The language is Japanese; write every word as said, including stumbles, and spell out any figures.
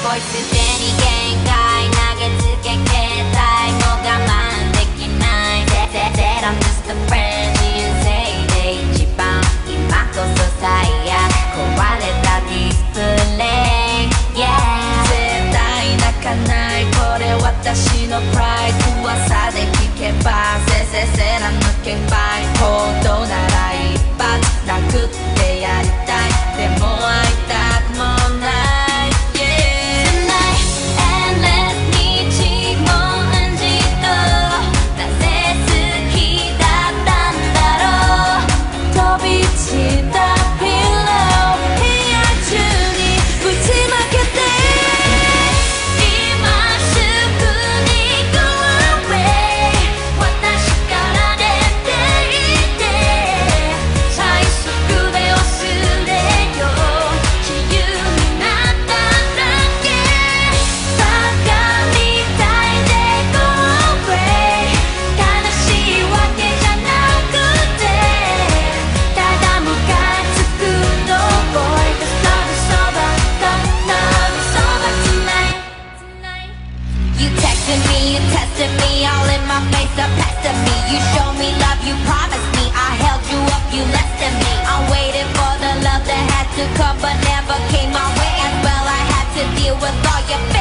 いすでに限界投げつけ携帯も我慢できない Said I'm just a friend 人生で一番今こそ最悪壊れたディスプレイ Yeah 絶対泣かないこれ私のプライド噂で聞けばせせせら抜けばい本当なら一発殴ってやりたいでも会いたくもない Yeah Tonight endless 日も何時となぜ好きだったんだろう飛び散ったピロー部屋中にぶちまけて今すぐに Go away 私から出ていって最速で忘れよう自由になっただけバカみたいで Go away 悲しいわけじゃなくてただムカつくの Boy Cause love is over Love is over tonight You texted me, you tested me, all in my face, up pestered me. You showed me love, you promised me, I held you up, you less than me. I waited for the love that had to come, but never came my way. As well, I had to deal with all your